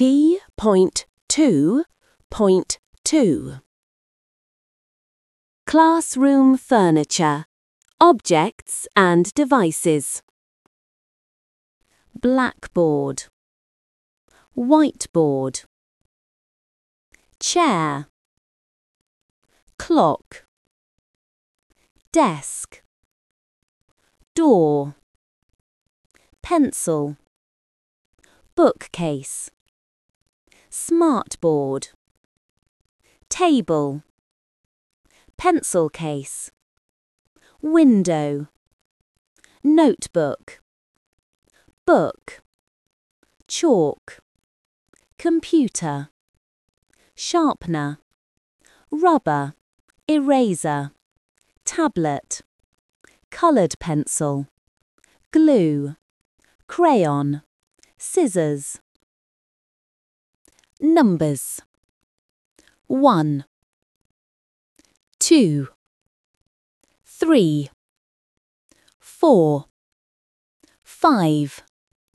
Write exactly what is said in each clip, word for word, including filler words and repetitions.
T two point two. Classroom furniture, objects and devices. Blackboard, whiteboard, chair, clock, desk, door, pencil, bookcase, smartboard, table, pencil case, window, notebook, book, chalk, computer, sharpener, rubber, eraser, tablet, coloured pencil, glue, crayon, scissors. Numbers: one, two, three, four, five,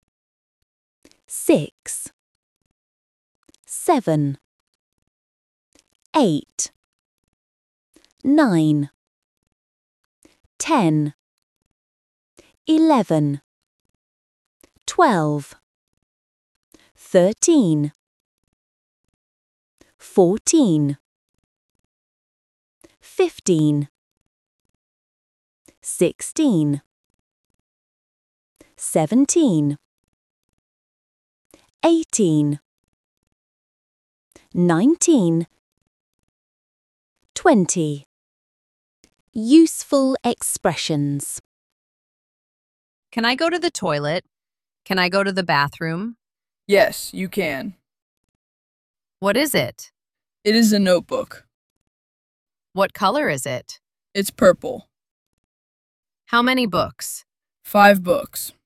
six, seven, eight, nine, ten, eleven, twelve, thirteen, fourteen, fifteen, sixteen, seventeen, eighteen, nineteen, twenty. Useful expressions. Can I go to the toilet? Can I go to the bathroom? Yes, you can. What is it? It is a notebook. What color is it? It's purple. How many books? Five books.